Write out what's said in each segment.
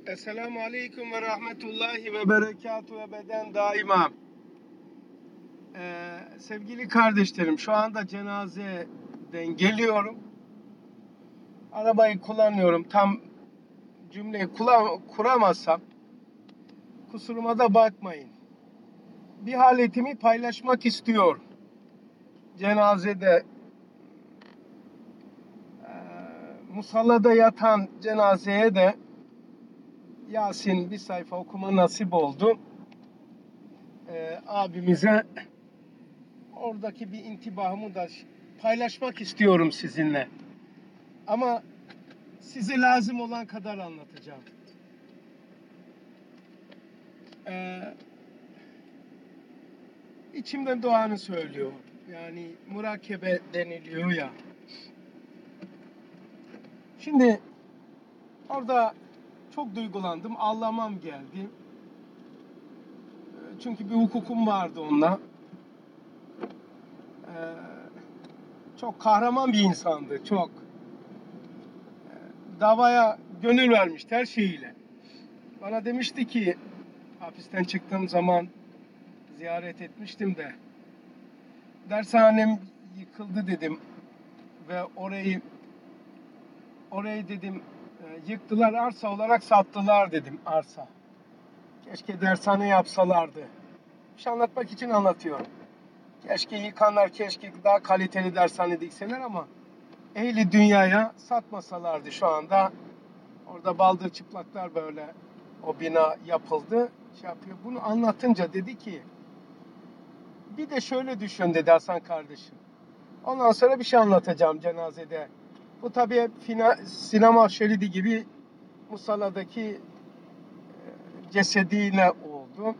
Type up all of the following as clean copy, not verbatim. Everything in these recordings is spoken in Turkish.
Esselamu Aleyküm ve Rahmetullahi ve Berekatuhu ebeden daima. Sevgili kardeşlerim, şu anda cenazeden geliyorum. Arabayı kullanıyorum. Tam cümleyi kuramazsam kusuruma da bakmayın. Bir haletimi paylaşmak istiyorum. Cenazede musallada yatan cenazeye de Yasin bir sayfa okuma nasip oldu. Abimize oradaki bir intibahımı da paylaşmak istiyorum sizinle. Ama size lazım olan kadar anlatacağım. İçimden doğanı söylüyor. Yani murakebe deniliyor ya. Şimdi orada çok duygulandım. Ağlamam geldi. Çünkü bir hukukum vardı onunla. Çok kahraman bir insandı. Çok. Davaya gönül vermişti her şeyiyle. Bana demişti ki hapisten çıktığım zaman ziyaret etmiştim de dershanem yıkıldı dedim ve orayı dedim yıktılar, arsa olarak sattılar dedim, arsa. Keşke dershane yapsalardı. Bir şey anlatmak için anlatıyorum. Keşke yıkanlar, keşke daha kaliteli dershane dikseler ama ehli dünyaya satmasalardı şu anda. Orada baldır çıplaklar böyle o bina yapıldı. Şey yapıyor. Bunu anlatınca dedi ki bir de şöyle düşün dedi Hasan kardeşim. Ondan sonra bir şey anlatacağım cenazede. Bu tabii sinema şeridi gibi musalladaki cesediyle oldu.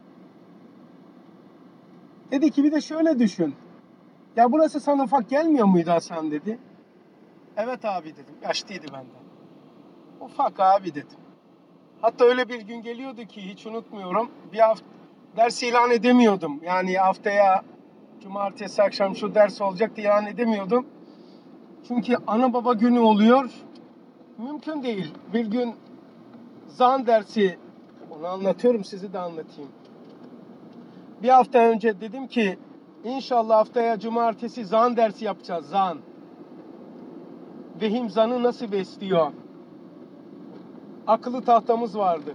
Dedi ki bir de şöyle düşün. Ya burası sana ufak gelmiyor muydu Hasan dedi. Evet abi dedim. Yaşlıydı benden. Ufak abi dedim. Hatta öyle bir gün geliyordu ki hiç unutmuyorum. Bir hafta ders ilan edemiyordum. Yani haftaya cumartesi akşam şu ders olacak diye ilan edemiyordum. Çünkü ana baba günü oluyor. Mümkün değil. Bir gün zan dersi, onu anlatıyorum, sizi de anlatayım. Bir hafta önce dedim ki inşallah haftaya cumartesi zan dersi yapacağız. Zan. Vehim zanı nasıl besliyor? Akıllı tahtamız vardı.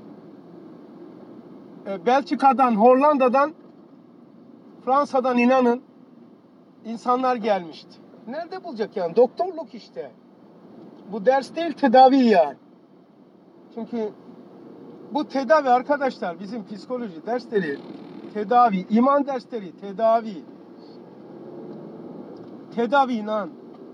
Belçika'dan, Hollanda'dan, Fransa'dan inanın insanlar gelmişti. Nerede bulacak yani? Doktorluk işte. Bu ders değil, tedavi yani. Çünkü bu tedavi arkadaşlar, bizim psikoloji dersleri, tedavi, iman dersleri, tedavi. Tedavi inan.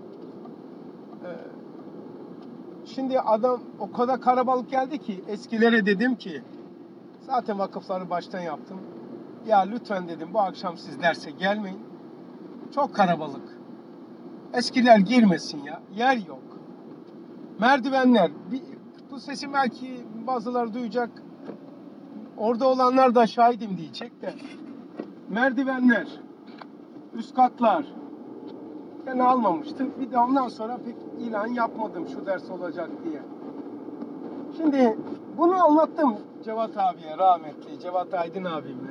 Şimdi adam o kadar kalabalık geldi ki eskilere dedim ki zaten vakıfları baştan yaptım. Ya lütfen dedim bu akşam siz derse gelmeyin. Çok kalabalık. Eskiler girmesin ya. Yer yok. Merdivenler. Bu sesi belki bazıları duyacak. Orada olanlar da şahidim diyecek de. Merdivenler. Üst katlar. Ben almamıştım. Bir de ondan sonra pek ilan yapmadım şu ders olacak diye. Şimdi bunu anlattım Cevat abiye, rahmetli Cevat Aydın abime.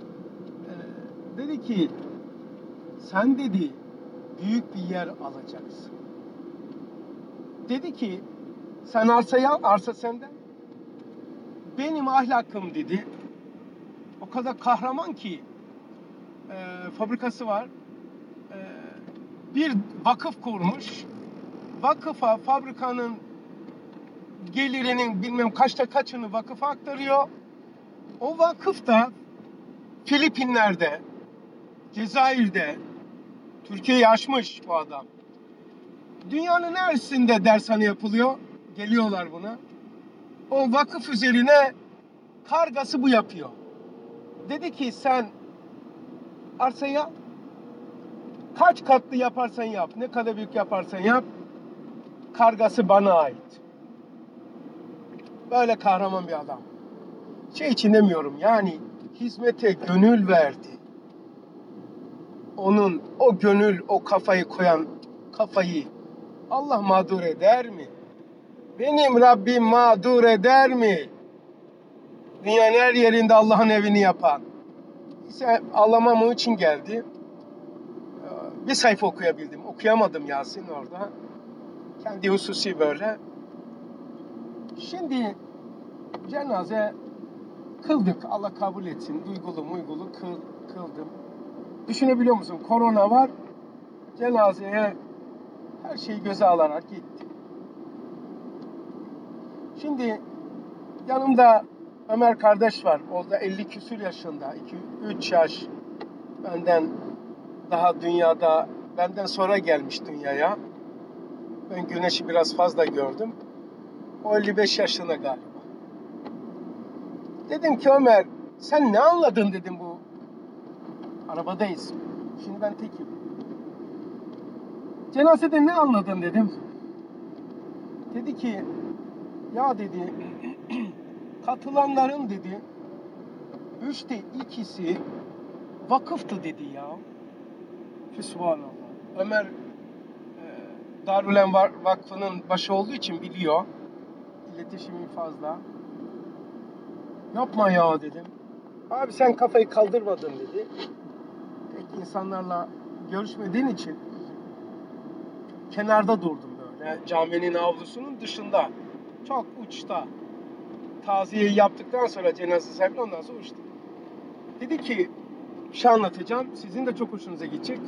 Dedi ki sen dedi büyük bir yer alacaksın. Dedi ki sen arsayı al, arsa senden. Benim ahlakım dedi. O kadar kahraman ki fabrikası var. Bir vakıf kurmuş. Vakıfa fabrikanın gelirinin bilmem kaçta kaçını vakıfa aktarıyor. O vakıf da Filipinler'de, Cezayir'de, Türkiye'yi aşmış bu adam. Dünyanın neresinde dershane yapılıyor? Geliyorlar buna. O vakıf üzerine kargası bu yapıyor. Dedi ki sen arsayı al. Kaç katlı yaparsan yap, ne kadar büyük yaparsan yap, kargası bana ait. Böyle kahraman bir adam. Şey için demiyorum yani hizmete gönül verdi. Onun o gönül, o kafayı koyan kafayı Allah mağdur eder mi? Benim Rabbim mağdur eder mi? Dünyanın her yerinde Allah'ın evini yapan. İşte ağlamam için geldi. Bir sayfa okuyabildim. Okuyamadım Yasin orada. Kendi hususi böyle. Şimdi cenaze kıldık. Allah kabul etsin. Duygulu kıldım. Düşünebiliyor musun? Korona var. Cenazeye her şeyi göze alarak gitti. Şimdi yanımda Ömer kardeş var. O da 50 küsür yaşında. 2-3 yaş benden daha dünyada, benden sonra gelmiş dünyaya. Ben güneşi biraz fazla gördüm. O 55 yaşında galiba. Dedim ki Ömer, sen ne anladın dedim bu. Arabadayız. Şimdi ben tekim. Cenazede ne anladın dedim. Dedi ki, ya dedi, katılanların dedi, 3'te 2'si vakıftı dedi ya. Sübhanallah. Ömer Darülen Vakfı'nın başı olduğu için biliyor. İletişimi fazla. Yapma ya dedim. Abi sen kafayı kaldırmadın dedi. Pek insanlarla görüşmediğin için kenarda durdum böyle. Caminin avlusunun dışında. Çok uçta. Taziyeyi yaptıktan sonra cenaze sahibi ondan sonra uçtu. Dedi ki bir şey anlatacağım. Sizin de çok hoşunuza gidecek.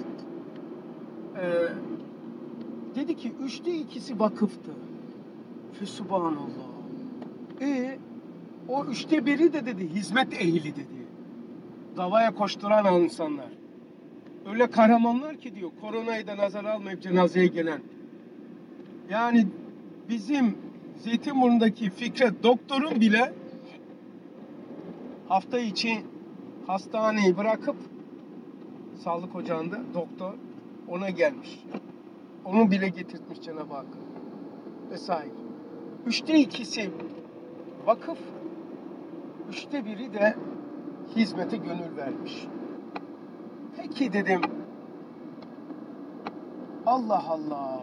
Dedi ki 3'te 2'si vakıftı. Sübhanallah. O 3'te 1'i de dedi hizmet ehli dedi. Davaya koşturan insanlar. Öyle kahramanlar ki diyor koronayı da nazara almayıp cenazeye gelen. Yani bizim Zeytinburnu'ndaki Fikret doktorun bile hafta içi hastaneyi bırakıp sağlık ocağında doktor ona gelmiş. Onu bile getirtmiş Cenab-ı Hak. Vesaire. 3'te 2'si vakıf, 3'te 1'i de hizmete gönül vermiş. Peki dedim, Allah Allah.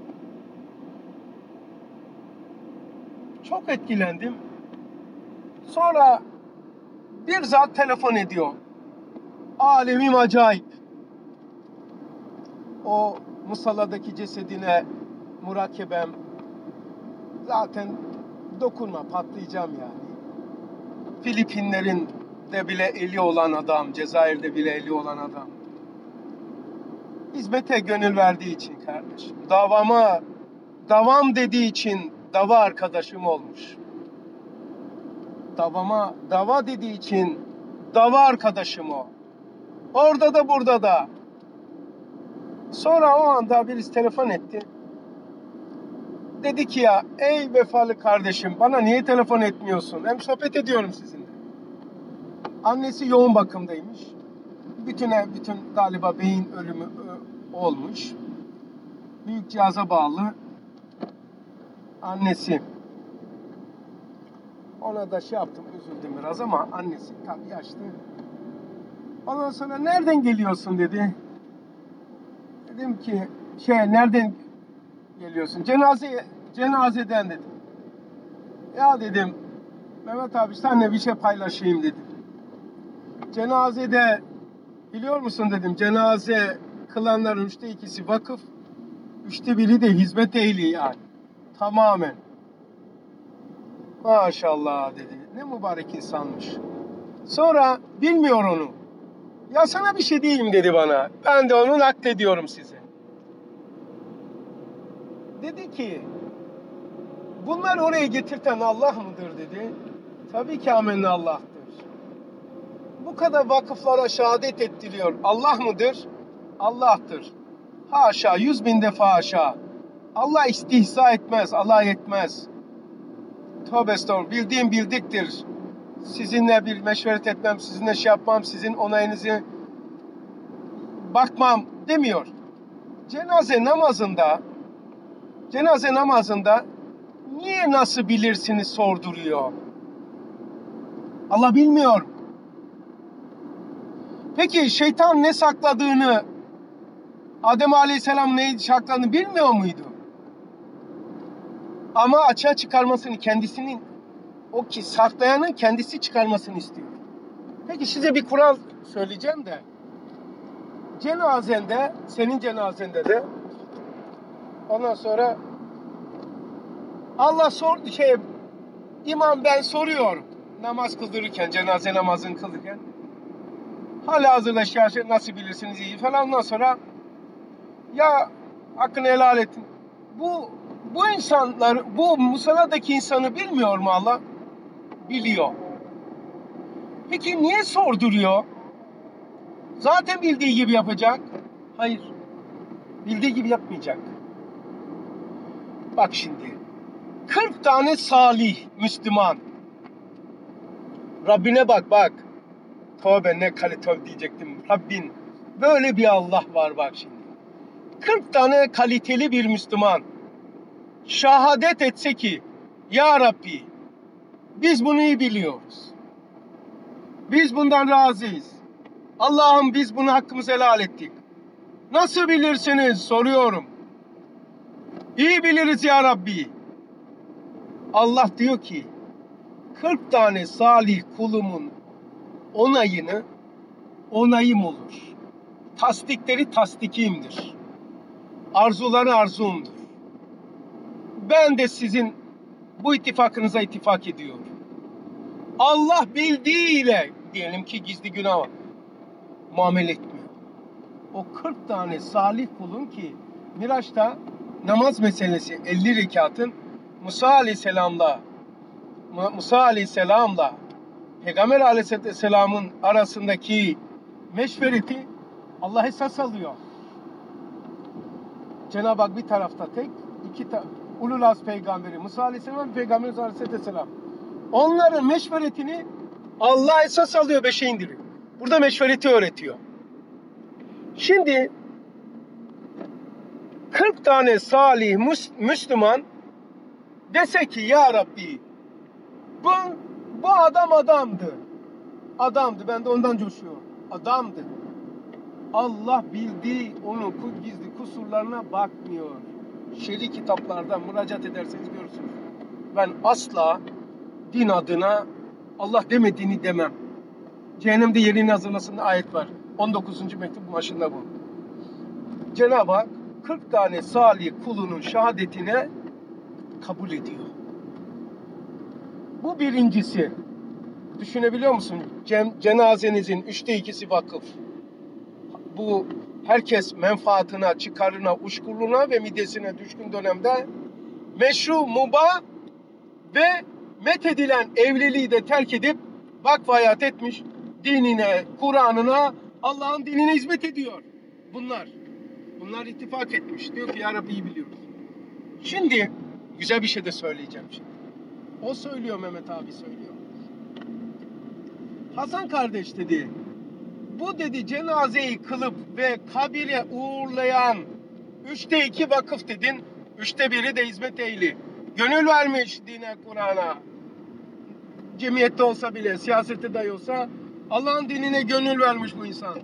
Çok etkilendim. Sonra bir zat telefon ediyor. Alemim acayip. O musalladaki cesedine murakebem zaten dokunma, patlayacağım yani. Filipinlerin de bile eli olan adam, Cezayir'de bile eli olan adam. Hizmete gönül verdiği için kardeşim. Davam dediği için dava arkadaşım olmuş. Dava dediği için dava arkadaşım o. Orada da burada da. Sonra o anda birisi telefon etti. Dedi ki ya ey vefalı kardeşim bana niye telefon etmiyorsun? Hem sohbet ediyorum sizinle. Annesi yoğun bakımdaymış. Bütün galiba beyin ölümü olmuş. Büyük cihaza bağlı. Annesi. Ona da şey yaptım, üzüldüm biraz ama annesi tabii yaşlı. Ondan sonra nereden geliyorsun dedi. Dedim ki nereden geliyorsun? Cenazeden dedim. Ya dedim Mehmet abi seninle bir şey paylaşayım dedim. Cenazede biliyor musun dedim. Cenaze kılanların 3'te 2'si vakıf. 3'te 1'i de hizmet ehli yani. Tamamen. Maşallah dedi. Ne mübarek insanmış. Sonra bilmiyor onu. Ya sana bir şey diyeyim dedi bana. Ben de onu naklediyorum size. Dedi ki bunlar oraya getirten Allah mıdır dedi. Tabii ki amenna Allah'tır. Bu kadar vakıflara şehadet ettiriyor. Allah mıdır? Allah'tır. Haşa, 100.000 defa haşa. Allah istihza etmez, Allah etmez. Tövbe estağfurullah. Bildiğim bildiktir. Sizinle bir meşveret etmem, sizinle şey yapmam, sizin onayınızı bakmam demiyor. Cenaze namazında niye nasıl bilirsiniz sorduruyor. Allah bilmiyor. Peki şeytan ne sakladığını, Adem Aleyhisselam neyi sakladığını bilmiyor muydu? Ama açığa çıkarmasını kendisinin, o ki saklayanın kendisi çıkarmasını istiyor. Peki size bir kural söyleyeceğim de. Cenazende, senin cenazende de ondan sonra Allah sordu imam ben soruyorum. Namaz kıldırırken, cenaze namazını kıldırırken. Halihazırda şahsen nasıl bilirsiniz iyi falan. Ondan sonra ya hakkını helal ettin. Bu insanlar, bu musalladaki insanı bilmiyor mu Allah? Biliyor. Peki niye sorduruyor? Zaten bildiği gibi yapacak. Hayır. Bildiği gibi yapmayacak. Bak şimdi. 40 tane salih Müslüman. Rabbine bak. Tövbe ne kalite diyecektim. Rabbin. Böyle bir Allah var bak şimdi. 40 tane kaliteli bir Müslüman. Şahadet etse ki ya Rabbi biz bunu iyi biliyoruz. Biz bundan razıyız. Allah'ım biz bunu hakkımızı helal ettik. Nasıl bilirsiniz soruyorum. İyi biliriz ya Rabbi. Allah diyor ki 40 tane salih kulumun onayım olur. Tasdikleri tasdikimdir. Arzuları arzumdur. Ben de sizin bu ittifakınıza ittifak ediyorum. Allah bildiğiyle diyelim ki gizli günah muamele etmiyor. O 40 tane salih kulun ki Miraç'ta namaz meselesi 50 rekatın Musa Aleyhisselam'la Peygamber Aleyhisselam'ın arasındaki meşvereti Allah esas alıyor. Cenab-ı Hak bir tarafta tek, Ulul Azm peygamberi Musa Aleyhisselam ve Peygamberimiz Aleyhisselam. Onların meşveretini Allah esas alıyor, beşe indiriyor. Burada meşvereti öğretiyor. Şimdi 40 tane salih Müslüman dese ki ya Rabbi bu adam adamdı. Ben de ondan coşuyorum. Adamdı. Allah bildiği onun gizli kusurlarına bakmıyor. Şer'i kitaplardan müracaat ederseniz görürsünüz. Ben asla din adına Allah demediğini demem. Cehennemde yerini hazırlasın ayet var. 19. mektup başında bu. Cenab-ı Hak 40 tane salih kulunun şehadetine kabul ediyor. Bu birincisi. Düşünebiliyor musun? Cenazenizin 3'te 2'si vakıf. Bu herkes menfaatına, çıkarına, uşkurluğuna ve midesine düşkün dönemde meşru, mubah ve methedilen evliliği de terk edip vakf hayat etmiş, dinine, Kur'an'ına, Allah'ın dinine hizmet ediyor. Bunlar ittifak etmiş. Diyor ki ya Rabbi iyi biliyoruz. Şimdi güzel bir şey de söyleyeceğim şimdi. O söylüyor, Mehmet abi söylüyor. Hasan kardeş dedi, bu dedi cenazeyi kılıp ve kabire uğurlayan 3'te 2 vakıf dedin, 3'te 1'i de hizmet ehli. Gönül vermiş dine, Kur'an'a. Cemiyette olsa bile, siyasette dahi olsa Allah'ın dinine gönül vermiş bu insan.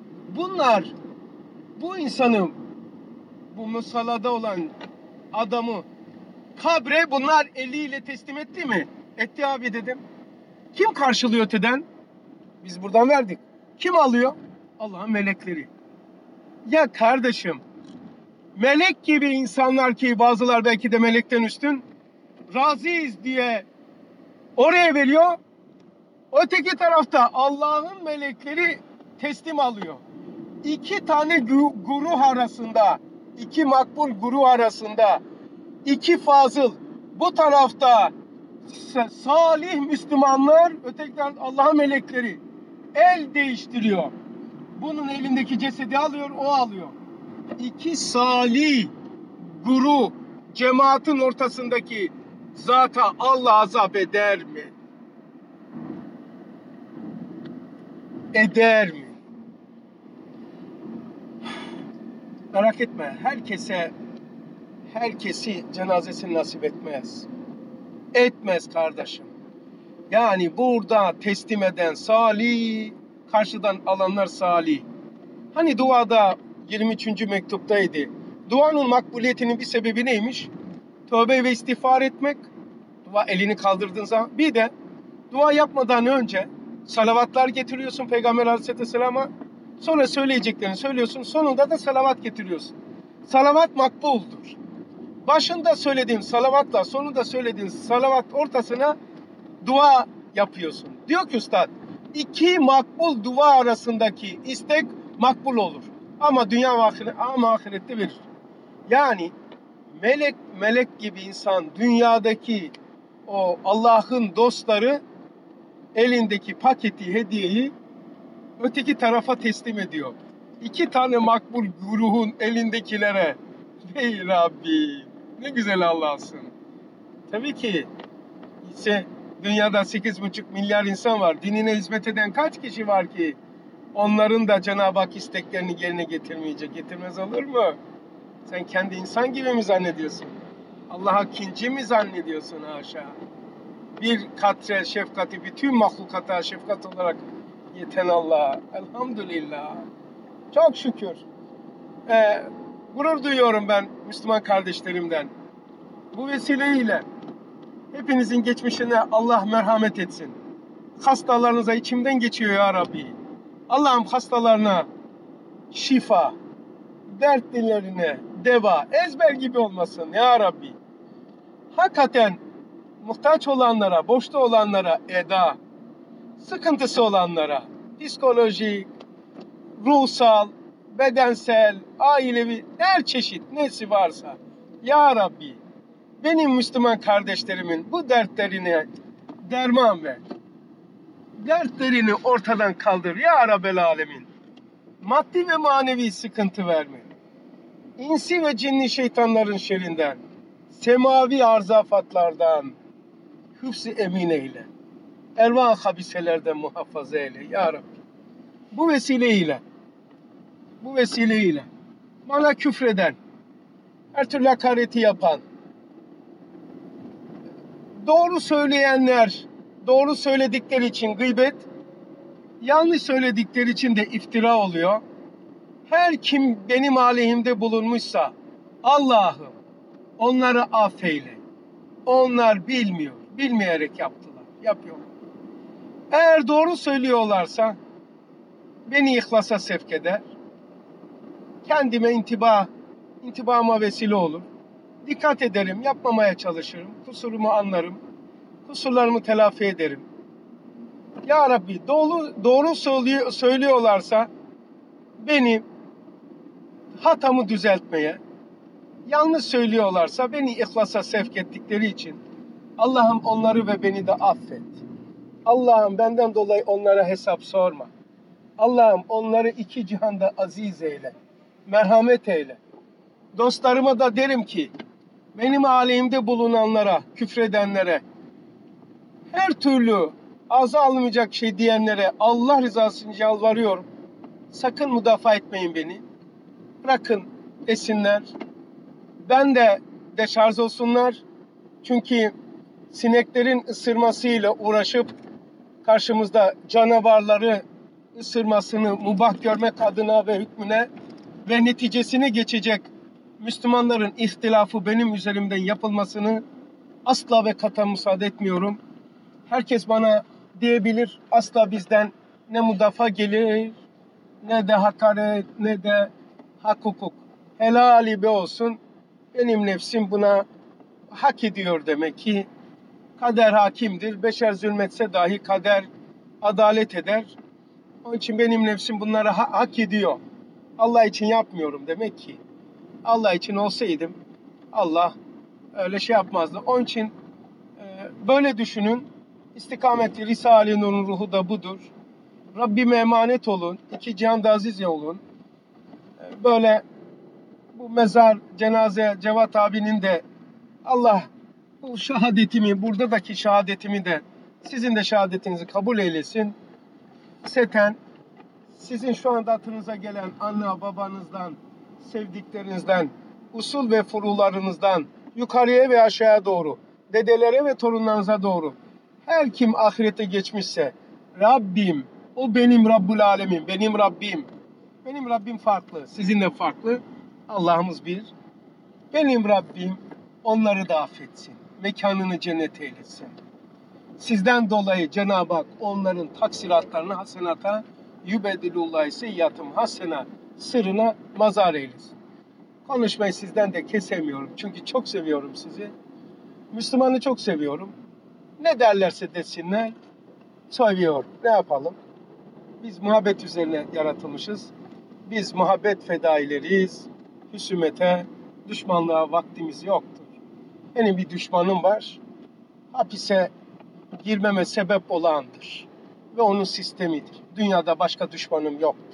Bu insanın, bu musallada olan adamı kabre bunlar eliyle teslim etti mi? Etti abi dedim. Kim karşılıyor öteden? Biz buradan verdik. Kim alıyor? Allah'ın melekleri. Ya kardeşim, melek gibi insanlar ki bazılar belki de melekten üstün, razıyız diye oraya veriyor. Öteki tarafta Allah'ın melekleri teslim alıyor. 2 tane guruh arasında, 2 makbul guruh arasında, 2 fazıl, bu tarafta salih Müslümanlar, öteki tarafta Allah'ın melekleri el değiştiriyor. Bunun elindeki cesedi alıyor, o alıyor. 2 salih guruh cemaatin ortasındaki zata Allah azap eder mi? Eder mi? Merak etme, herkesi cenazesini nasip etmez. Etmez kardeşim. Yani burada teslim eden salih, karşıdan alanlar salih. Hani duada 23. mektuptaydı. Duanın makbuliyetinin bir sebebi neymiş? tövbe ve istiğfar etmek, dua elini kaldırdığın zaman. Bir de dua yapmadan önce salavatlar getiriyorsun Peygamber Aleyhisselam'a. Sonra söyleyeceklerini söylüyorsun. Sonunda da salavat getiriyorsun. Salavat makbuldur. Başında söylediğin salavatla sonunda söylediğin salavat ortasına dua yapıyorsun. Diyor ki üstad, iki makbul dua arasındaki istek makbul olur. Ama dünya ve ahirette verir. Yani melek gibi insan, dünyadaki o Allah'ın dostları elindeki paketi, hediyeyi öteki tarafa teslim ediyor. İki tane makbul ruhun elindekilere. Ey Rabbi, ne güzel Allah'sın. Tabii ki dünyada 8,5 milyar insan var. Dinine hizmet eden kaç kişi var ki onların da Cenab-ı Hak isteklerini yerine getirmeyecek? Getirmez olur mu? Sen kendi insan gibi mi zannediyorsun? Allah'a kinci mi zannediyorsun haşa? Bir katre şefkati bütün mahlukata şefkat olarak yeten Allah. Elhamdülillah. Çok şükür. Gurur duyuyorum ben Müslüman kardeşlerimden. Bu vesileyle hepinizin geçmişine Allah merhamet etsin. Hastalarınıza içimden geçiyor ya Rabbi. Allah'ım hastalarına şifa, dertlilerine deva, ezber gibi olmasın ya Rabbi. Hakikaten muhtaç olanlara, boşta olanlara eda, sıkıntısı olanlara, psikolojik, ruhsal, bedensel, ailevi, her çeşit nesi varsa ya Rabbi benim Müslüman kardeşlerimin bu dertlerine derman ver. Dertlerini ortadan kaldır ya Rabbel Alemin. Maddi ve manevi sıkıntı verme. İnsi ve cinni şeytanların şerrinden, semavi arzafatlardan hıfz-ı emin eyle. Erva-ı habiselerden muhafaza eyle ya Rabbi. Bu vesileyle bana küfreden, her türlü hakareti yapan, doğru söyleyenler, doğru söyledikleri için gıybet, yanlış söyledikleri için de iftira oluyor. Her kim benim aleyhimde bulunmuşsa Allah'ım onları affeyle. Onlar bilmiyor, bilmeyerek yapıyorlar. Eğer doğru söylüyorlarsa beni ihlasa sevk eder. Kendime intibama vesile olur. Dikkat ederim, yapmamaya çalışırım. Kusurumu anlarım. Kusurlarımı telafi ederim. Ya Rabbi doğru söylüyorlarsa beni hatamı düzeltmeye, yanlış söylüyorlarsa beni ihlasa sevk ettikleri için Allah'ım onları ve beni de affet. Allah'ım benden dolayı onlara hesap sorma. Allah'ım onları iki cihanda aziz eyle. Merhamet eyle. Dostlarıma da derim ki benim aleyhimde bulunanlara, küfredenlere, her türlü ağza alınmayacak şey diyenlere Allah rızası için yalvarıyorum. Sakın müdafaa etmeyin beni. Bırakın desinler. Ben de deşarj olsunlar. Çünkü sineklerin ısırmasıyla uğraşıp karşımızda canavarları ısırmasını mubah görmek adına ve hükmüne ve neticesini geçecek Müslümanların ihtilafı benim üzerimden yapılmasını asla ve kata müsaade etmiyorum. Herkes bana diyebilir, asla bizden ne müdafaa gelir, ne de hakaret, ne de hak hukuk. Helali be olsun, benim nefsim buna hak ediyor demek ki. Kader hakimdir, beşer zulmetse dahi kader adalet eder. Onun için benim nefsim bunları hak ediyor. Allah için yapmıyorum demek ki. Allah için olsaydım Allah öyle şey yapmazdı. Onun için böyle düşünün. İstikameti Risale-i Nur'un ruhu da budur. Rabbime emanet olun. İki cihanda aziz olun. Böyle bu mezar, cenaze, Cevat abinin de Allah bu şehadetimi, buradaki şehadetimi de sizin de şehadetinizi kabul eylesin. Seten sizin şu anda hatırınıza gelen anne babanızdan, sevdiklerinizden, usul ve furularınızdan yukarıya ve aşağıya doğru, dedelere ve torunlarınıza doğru her kim ahirete geçmişse Rabbim, o benim Rabbul Alemin, benim Rabbim. Benim Rabbim farklı, sizin de farklı. Allah'ımız bir. Benim Rabbim onları da affetsin. Mekanını cennet eylesin. Sizden dolayı Cenab-ı Hak onların taksiratlarını hasenata yübedilullahi seyyiatım hasena sırrına mazar eylesin. Konuşmayı sizden de kesemiyorum. Çünkü çok seviyorum sizi. Müslümanı çok seviyorum. Ne derlerse desinler. Seviyorum. Ne yapalım? Biz muhabbet üzerine yaratılmışız. Biz muhabbet fedaileriyiz. Husumete, düşmanlığa vaktimiz yoktur. Benim bir düşmanım var. Hapise girmeme sebep olandır. Ve onun sistemidir. Dünyada başka düşmanım yoktur.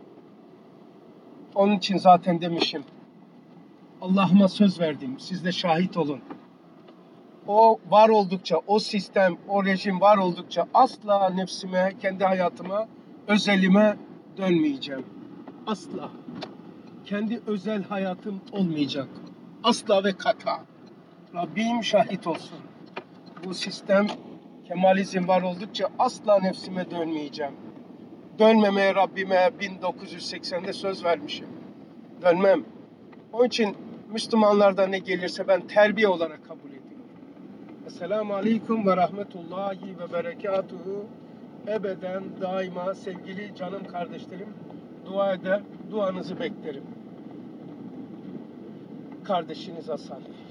Onun için zaten demişim. Allah'ıma söz verdim. Siz de şahit olun. O var oldukça, o sistem, o rejim var oldukça asla nefsime, kendi hayatıma, özelime dönmeyeceğim. Asla. Kendi özel hayatım olmayacak. Asla ve kata. Rabbim şahit olsun. Bu sistem, Kemalizm var oldukça asla nefsime dönmeyeceğim. Dönmemeye Rabbime 1980'de söz vermişim. Dönmem. Onun için Müslümanlardan ne gelirse ben terbiye olarak kabul ediyorum. Esselamu Aleyküm ve Rahmetullahi ve Berekatuhu. Ebeden, daima sevgili canım kardeşlerim, dua eder, duanızı beklerim. Kardeşiniz Hasan.